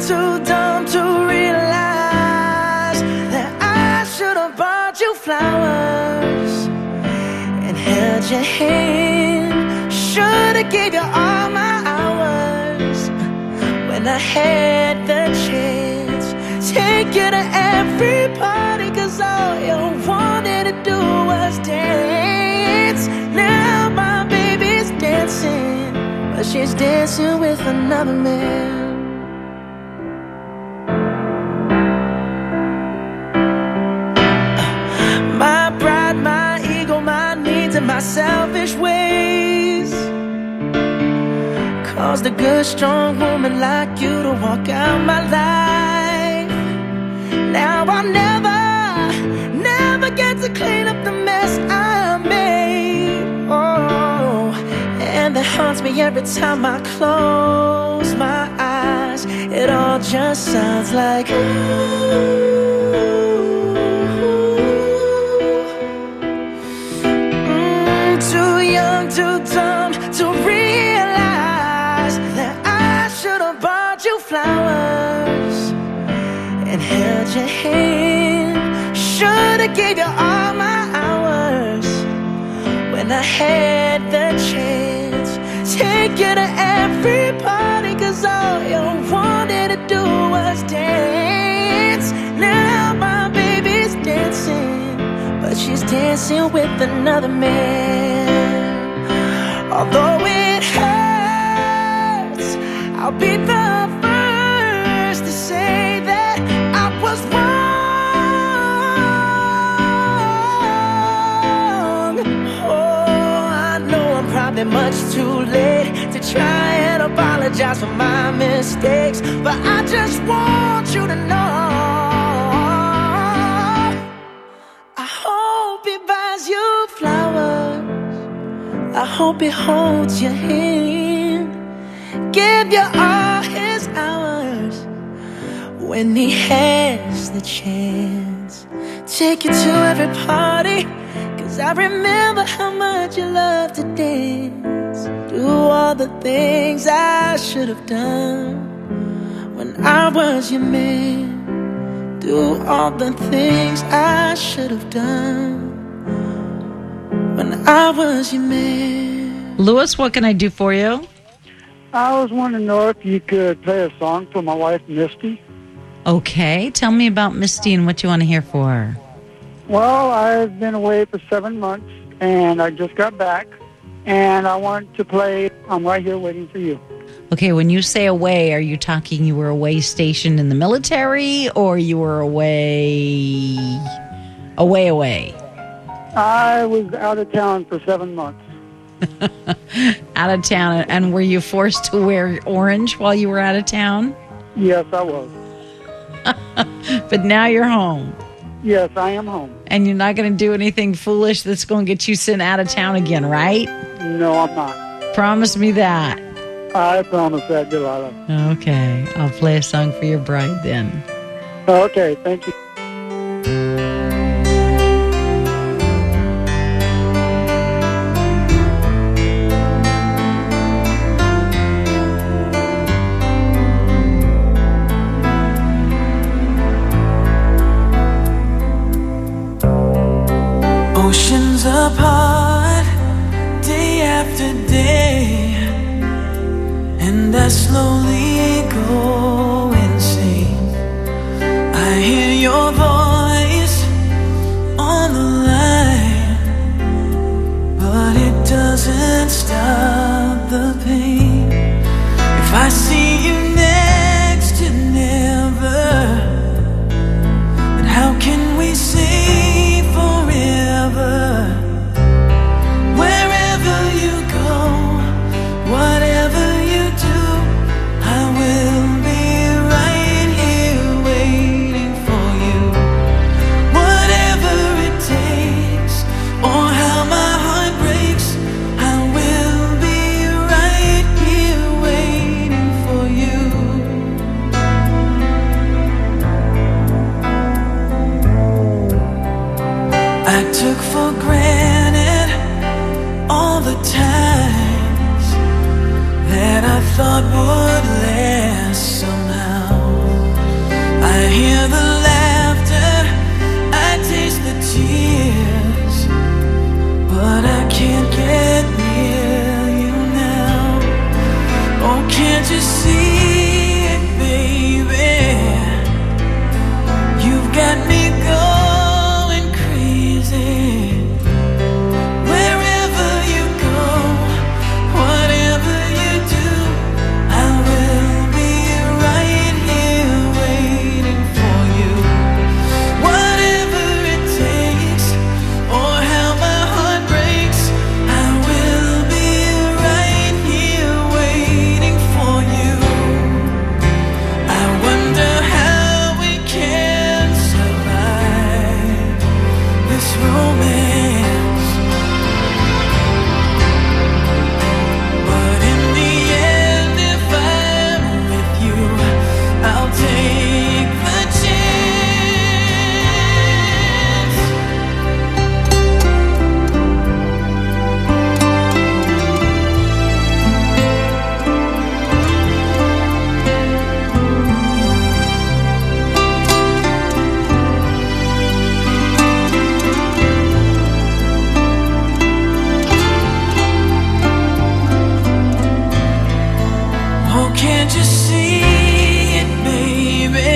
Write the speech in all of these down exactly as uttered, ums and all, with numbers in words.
too dumb to realize that I should have bought you flowers and held your hand. Should have gave you all my hours when I had the chance. Take you to every party, cause all you wanted to do was dance. Now my baby's dancing, but she's dancing with another man. My pride, my ego, my needs, and my selfish ways caused a good, strong woman like you to walk out my life. Now I'll never, never get to clean up the mess I made. Oh, and that haunts me every time I close my eyes. It all just sounds like ooh. Too young, too dumb to realize that I should have bought you flowers and held your hand. Should have gave you all my hours when I had the chance. Take you to every party, cause all you wanted to do was dance. Now my baby's dancing, but she's dancing with another man. Although it hurts, I'll be the first to say that I was wrong. Oh, I know I'm probably much too late to try and apologize for my mistakes, but I just want you to know I hope he holds your hand, give you all his hours when he has the chance. Take you to every party, cause I remember how much you love to dance. Do all the things I should have done when I was your man. Do all the things I should have done when I was your man. Louis, what can I do for you? I was wanting to know if you could play a song for my wife, Misty. Okay, tell me about Misty and what you want to hear for her. Well, I've been away for seven months, and I just got back, and I want to play I'm Right Here Waiting for You. Okay, when you say away, are you talking you were away stationed in the military, or you were away, away, away? I was out of town for seven months. Out of town, and were you forced to wear orange while you were out of town? Yes, I was. But now you're home. Yes, I am home. And you're not going to do anything foolish that's going to get you sent out of town again, right? No, I'm not. Promise me that. I promise that, Delilah. Okay, I'll play a song for your bride then. Okay, thank you. Oceans apart, day after day, and I slowly go insane. I hear your voice on the line, but it doesn't stop the pain. If I see you next to never, then how can we say forever? Wherever you go, whatever you do, I will be right here waiting for you. Whatever it takes, or how my heart breaks, I will be right here waiting for you. I took for granted all the times that I thought would last somehow. hear the laughter, I taste the tears, but I can't get near you now. Oh, can't you see it, baby? You've got me going crazy. Wherever you go, whatever you do, I will be right here waiting for you. Whatever it takes, or how my heart breaks, I will be right here waiting for you. I wonder how we can survive this romance, but in the end, if I'm with you, I'll take the chance. Oh, can't you see it, baby?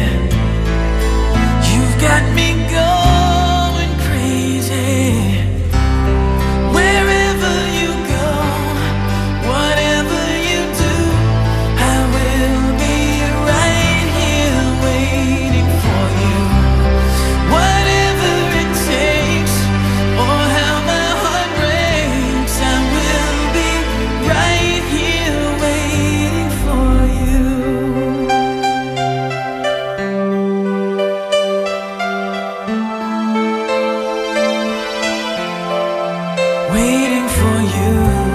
You've got me going crazy. Wherever you go, whatever you do, I will be right here waiting for you. Whatever it takes, or how my heart breaks, I will be right here waiting for you. Waiting for you.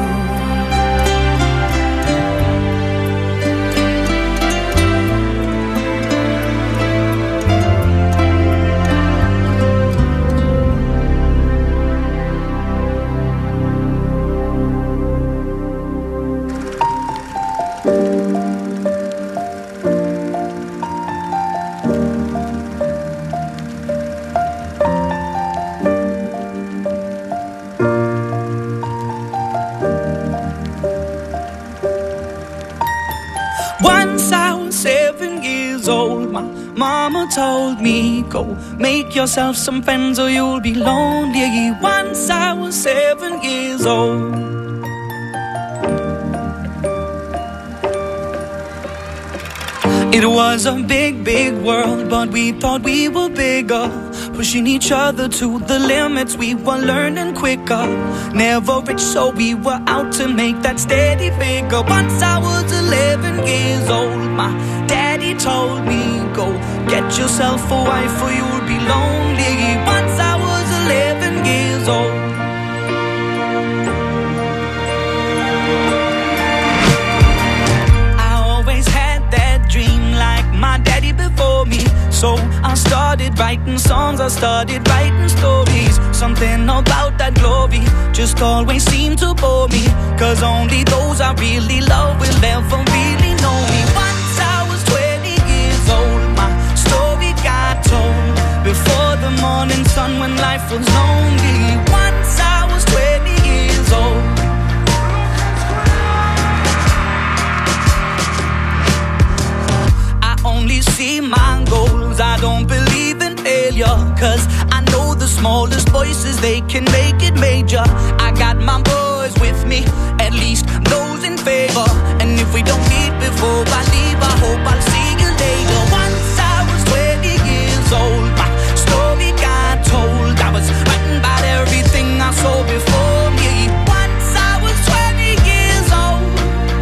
Once I was seven years old, my mama told me, go make yourself some friends or you'll be lonely. Once I was seven years old. It was a big, big world, but we thought we were bigger, pushing each other to the limits. We were learning quicker, never rich, so we were out to make that steady figure. Once I was eleven years old, my daddy told me, go get yourself a wife or you'll be lonely. Once I was eleven years old. I always had that dream like my daddy before me, so I started writing songs, I started writing stories. Something about that glory just always seemed to bore me, cause only those I really love will ever really know me. Once I was twenty years old, my story got told before the morning sun when life was lonely. Once I was twenty years old. I only see my goals, I don't believe in failure, cause I know the smallest voices, they can make it major. I got my boys with me, at least those in favor, and if we don't meet before I leave, I hope I'll see you later. Once I was twenty years old, my story got told. I was writing about everything I saw before me. Once I was twenty years old.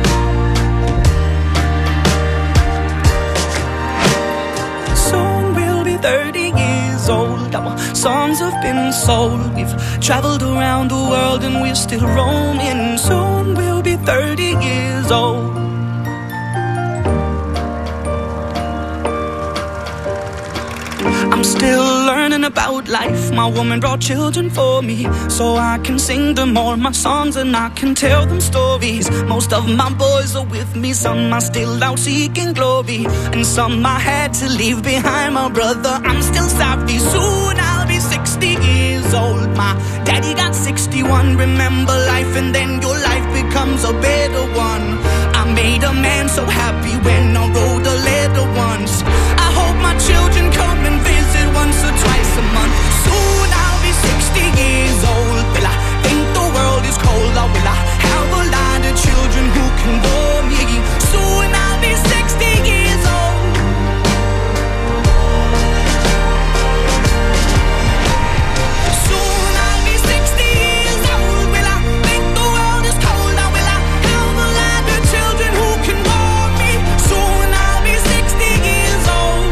Soon we'll be thirty years old. Our songs have been sold. We've traveled around the world and we're still roaming. Soon we'll be thirty years old. I'm still learning about life. My woman brought children for me, so I can sing them all my songs and I can tell them stories. Most of my boys are with me, some are still out seeking glory, and some I had to leave behind. My brother, I'm still sorry. Soon I'll be sixty years old. My daddy got sixty-one. Remember life and then your life becomes a better one. I made a man so happy when I wrote a letter once. I hope my children come and visit once or twice a month. Soon I'll be sixty years old. Will I think the world is cold, or will I have a lot of children who can bore me? Soon I'll be sixty years old. Soon I'll be sixty years old. Will I think the world is cold, or will I have a lot of children who can bore me? Soon I'll be sixty years old.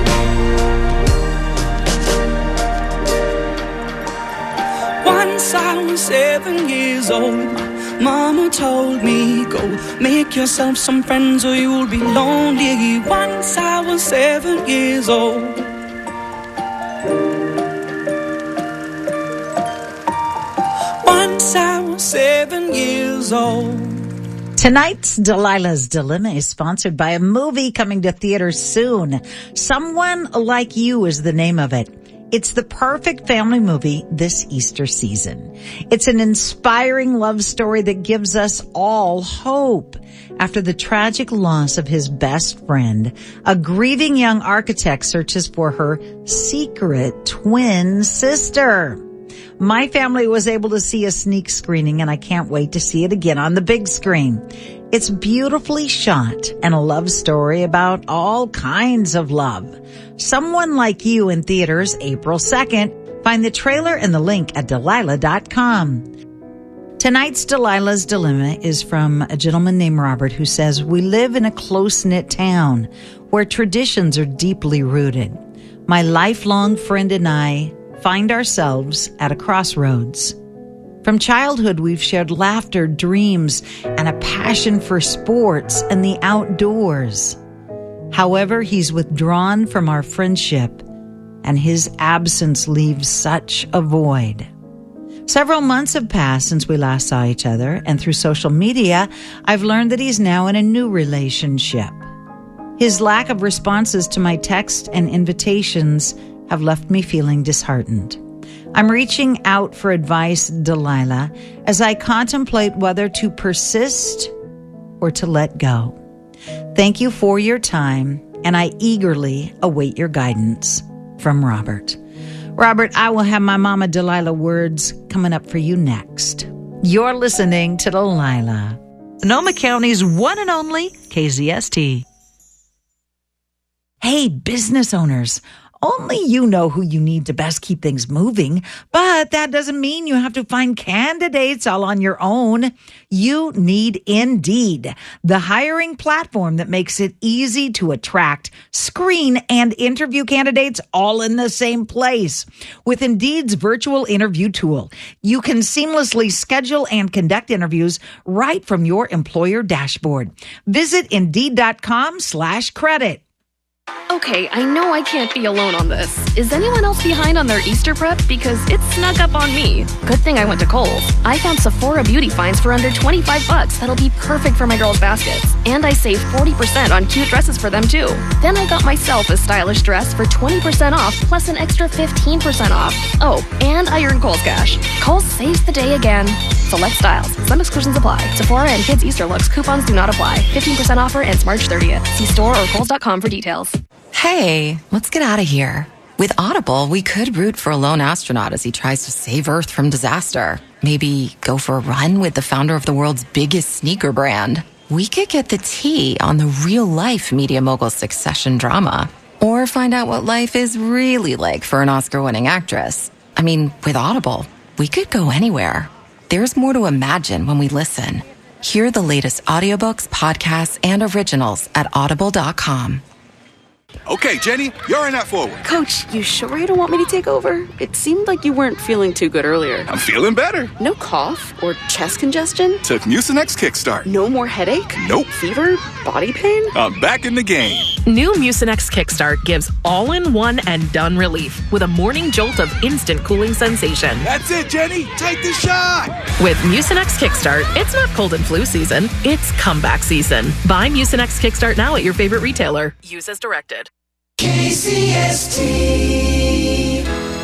Once I was seven years old. Mama told me, go make yourself some friends or you'll be lonely. Once I was seven years old. Once I was seven years old. Tonight's Delilah's Dilemma is sponsored by a movie coming to theaters soon. Someone Like You is the name of it. It's the perfect family movie this Easter season. It's an inspiring love story that gives us all hope. After the tragic loss of his best friend, a grieving young architect searches for her secret twin sister. My family was able to see a sneak screening, and I can't wait to see it again on the big screen. It's beautifully shot and a love story about all kinds of love. Someone Like You in theaters April second. Find the trailer and the link at Delilah dot com. Tonight's Delilah's Dilemma is from a gentleman named Robert who says, we live in a close-knit town where traditions are deeply rooted. My lifelong friend and I find ourselves at a crossroads. From childhood, we've shared laughter, dreams, and a passion for sports and the outdoors. However, he's withdrawn from our friendship, and his absence leaves such a void. Several months have passed since we last saw each other, and through social media, I've learned that he's now in a new relationship. His lack of responses to my texts and invitations have left me feeling disheartened. I'm reaching out for advice, Delilah, as I contemplate whether to persist or to let go. Thank you for your time, and I eagerly await your guidance. From Robert. Robert, I will have my Mama Delilah words coming up for you next. You're listening to Delilah, Sonoma County's one and only K Z S T. Hey, business owners. Only you know who you need to best keep things moving, but that doesn't mean you have to find candidates all on your own. You need Indeed, the hiring platform that makes it easy to attract, screen, and interview candidates all in the same place. With Indeed's virtual interview tool, you can seamlessly schedule and conduct interviews right from your employer dashboard. Visit Indeed.com slash credit. Okay, I know I can't be alone on this. Is anyone else behind on their Easter prep? Because it snuck up on me. Good thing I went to Kohl's. I found Sephora beauty finds for under twenty-five bucks that'll be perfect for my girls' baskets. And I saved forty percent on cute dresses for them too. Then I got myself a stylish dress for twenty percent off plus an extra fifteen percent off. Oh, and I earned Kohl's Cash. Kohl's saves the day again. Select styles. Some exclusions apply. Sephora and kids' Easter looks coupons do not apply. fifteen percent offer ends March thirtieth. See store or kohls dot com for details. Hey, let's get out of here. With Audible, we could root for a lone astronaut as he tries to save Earth from disaster. Maybe go for a run with the founder of the world's biggest sneaker brand. We could get the tea on the real-life media mogul succession drama. Or find out what life is really like for an Oscar-winning actress. I mean, with Audible, we could go anywhere. There's more to imagine when we listen. Hear the latest audiobooks, podcasts, and originals at audible dot com. Okay, Jenny, you're in that forward. Coach, you sure you don't want me to take over? It seemed like you weren't feeling too good earlier. I'm feeling better. No cough or chest congestion? Took Mucinex Kickstart. No more headache? Nope. Fever? Body pain? I'm back in the game. New Mucinex Kickstart gives all-in-one and done relief with a morning jolt of instant cooling sensation. That's it, Jenny. Take the shot. With Mucinex Kickstart, it's not cold and flu season, it's comeback season. Buy Mucinex Kickstart now at your favorite retailer. Use as directed. K C S T.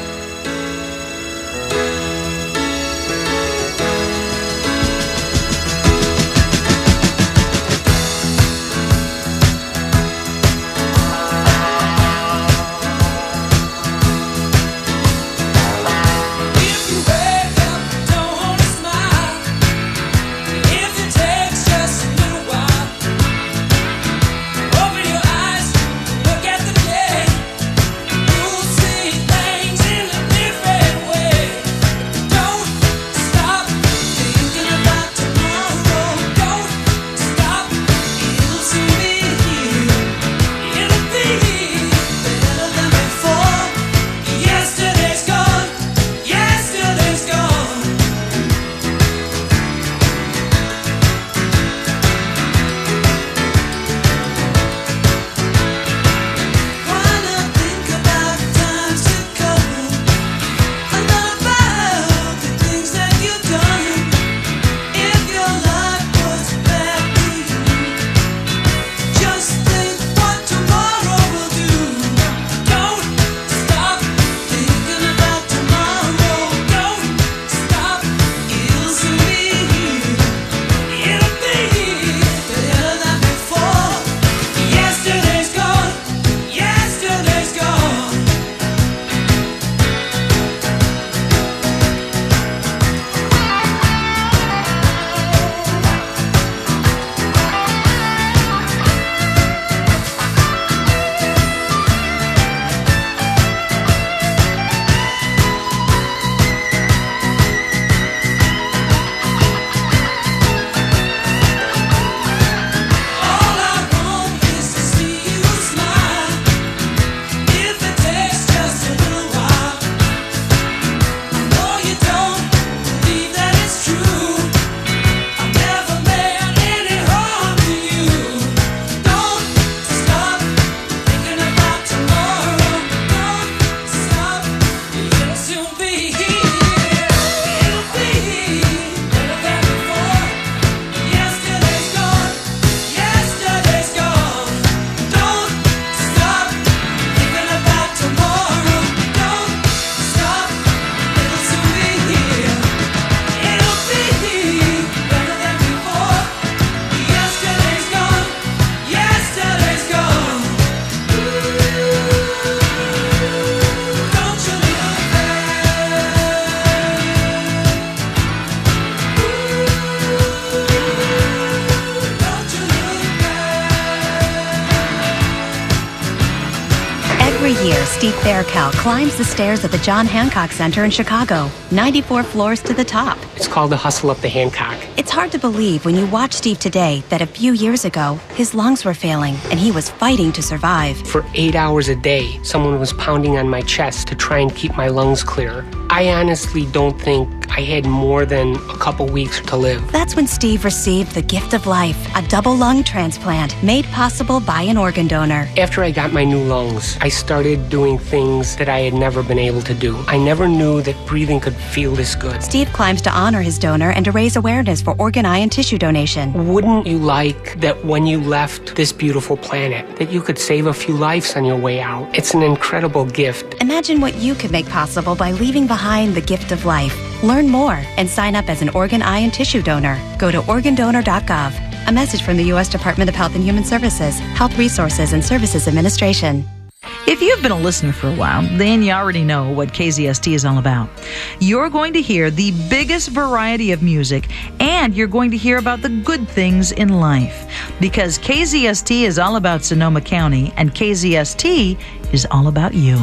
Steve Faircal climbs the stairs at the John Hancock Center in Chicago, ninety-four floors to the top. It's called the Hustle Up the Hancock. It's hard to believe when you watch Steve today that a few years ago, his lungs were failing and he was fighting to survive. For eight hours a day, someone was pounding on my chest to try and keep my lungs clear. I honestly don't think I had more than a couple weeks to live. That's when Steve received the gift of life, a double lung transplant made possible by an organ donor. After I got my new lungs, I started doing things that I had never been able to do. I never knew that breathing could feel this good. Steve climbs to honor his donor and to raise awareness for organ, eye, and tissue donation. Wouldn't you like that when you left this beautiful planet, that you could save a few lives on your way out? It's an incredible gift. Imagine what you could make possible by leaving behind the gift of life. Learn more and sign up as an organ, eye, and tissue donor. Go to organ donor dot gov. A message from the U S Department of Health and Human Services, Health Resources and Services Administration. If you've been a listener for a while, then you already know what K Z S T is all about. You're going to hear the biggest variety of music, and you're going to hear about the good things in life. Because K Z S T is all about Sonoma County, and K Z S T is all about you.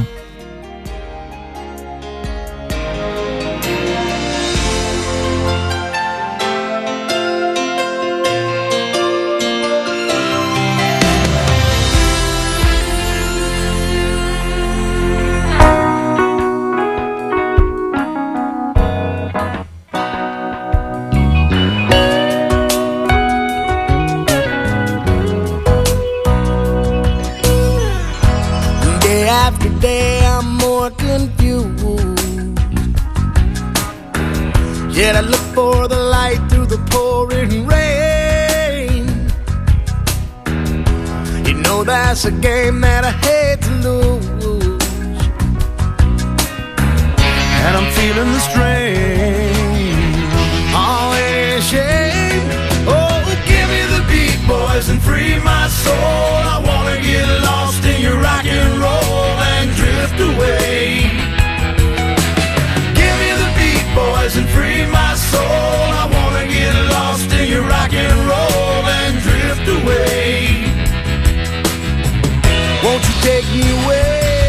after day I'm more confused. Yet I look for the light through the pouring rain. You know that's a game that I hate to lose. And I'm feeling the strain. Oh, it ain't a shame. Oh, give me the beat, boys, and free my soul. I wanna get lost in your rock and roll and drift away. Give me the beat, boys, and free my soul. I wanna get lost in your rock and roll and drift away. Won't you take me away?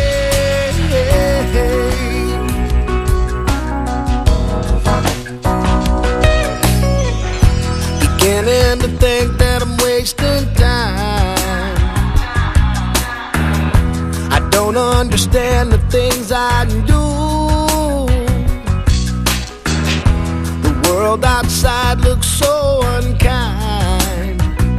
Beginning to think that I'm wasting time. I don't understand the things I do. The world outside looks so unkind.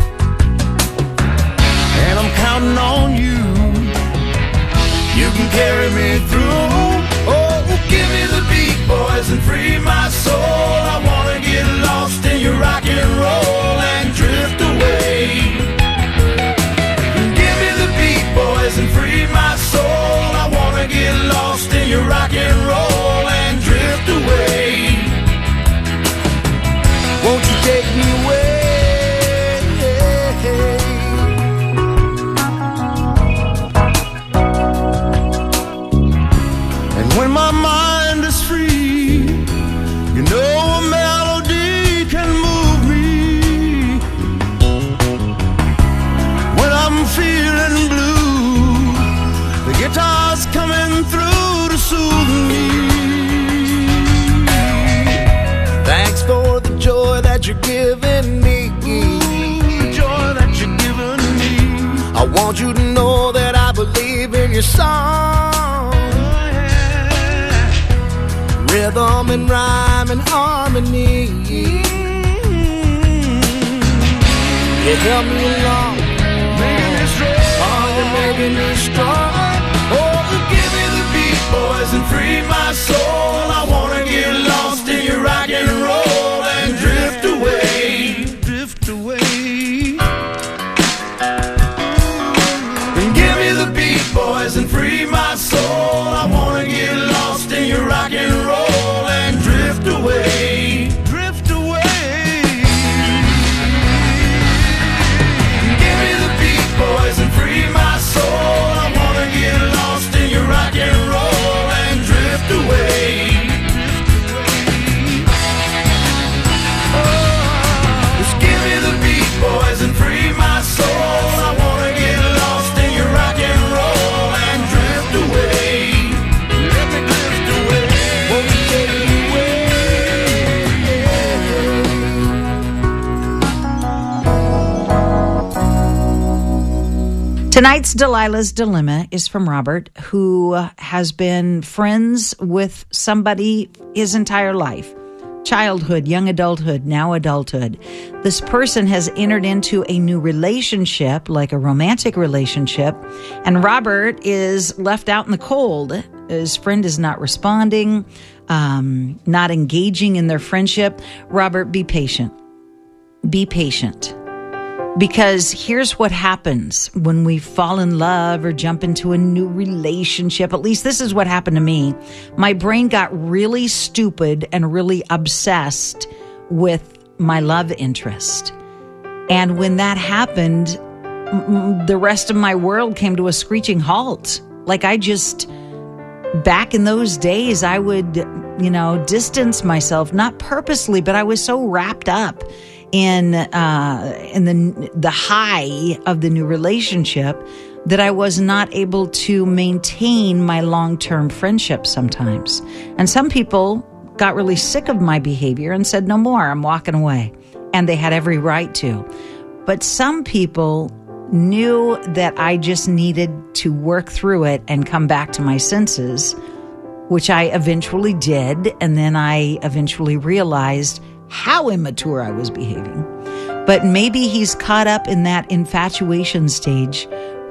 And I'm counting on you. You can carry me through. Oh, give me the beat, boys, and free my soul. I wanna get lost in your rock and roll and drift away. Give me the beat, boys, and free my soul. I wanna get lost in your rock and roll and drift away. Won't you take me away? When my mind is free, you know a melody can move me. When I'm feeling blue, the guitar's coming through to soothe me. Thanks for the joy that you're giving me. The joy that you're giving me. I want you to know that I believe in your song. Rhythm and rhyme and harmony. You help me along, making me strong. Oh, you're making me strong. Oh, give me the beat, boys, and free my soul. I wanna get lost in your rock and roll and drift away. Drift away. And give me the beat, boys, and free my soul. I wanna get lost in your rock and roll. Away, drift away. Give me the beat, boys, and free my soul. I wanna get lost in your rock and roll and drift away. Oh, just give me the beat, boys, and free my soul. I wanna get lost in your rock and roll and drift away. Let me drift away. Won't you take me away? Tonight's Delilah's Dilemma is from Robert, who has been friends with somebody his entire life. Childhood, young adulthood, now adulthood. This person has entered into a new relationship, like a romantic relationship, and Robert is left out in the cold. His friend is not responding, um, not engaging in their friendship. Robert, be patient. Be patient. Because here's what happens when we fall in love or jump into a new relationship. At least this is what happened to me. My brain got really stupid and really obsessed with my love interest. And when that happened, m- the rest of my world came to a screeching halt. Like I just, back in those days, I would, you know, distance myself, not purposely, but I was so wrapped up in uh, in the the high of the new relationship that I was not able to maintain my long-term friendship sometimes. And some people got really sick of my behavior and said, no more, I'm walking away. And they had every right to. But some people knew that I just needed to work through it and come back to my senses, which I eventually did. And then I eventually realized how immature I was behaving. But maybe he's caught up in that infatuation stage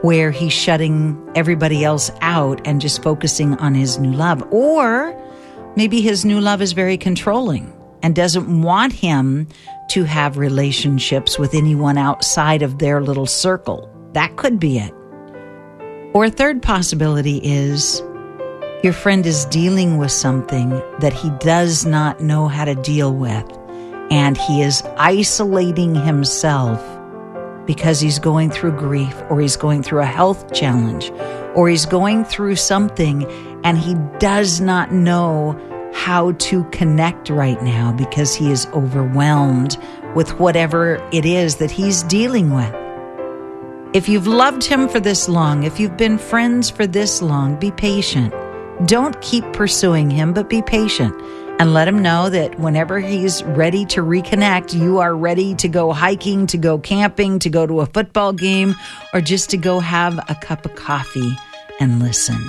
where he's shutting everybody else out and just focusing on his new love. Or maybe his new love is very controlling and doesn't want him to have relationships with anyone outside of their little circle. That could be it. Or a third possibility is your friend is dealing with something that he does not know how to deal with, and he is isolating himself because he's going through grief, or he's going through a health challenge, or he's going through something and he does not know how to connect right now because he is overwhelmed with whatever it is that he's dealing with. If you've loved him for this long, if you've been friends for this long, be patient. Don't keep pursuing him, but be patient. And let him know that whenever he's ready to reconnect, you are ready to go hiking, to go camping, to go to a football game, or just to go have a cup of coffee and listen.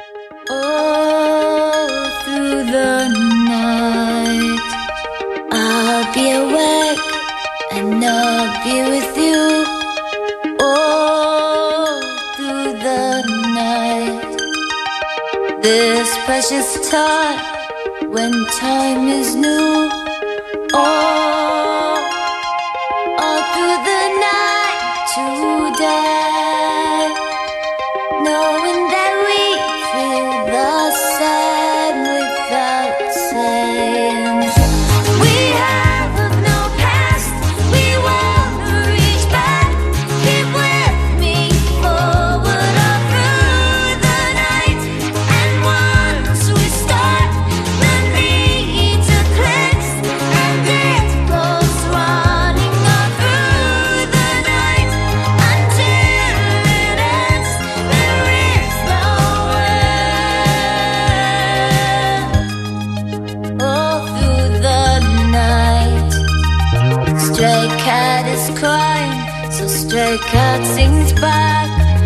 All through the night, I'll be awake and I'll be with you. All through the night, this precious time, when time is new, all, all through the night today, knowing that we feel the same without saying. We have no past, we won't reach back. Keep with me forward all through the night, and once we start, the need to cleanse, and it goes running all through the night until it ends. There is no end. All through the night, stray cat is crying, so stray cat sings back.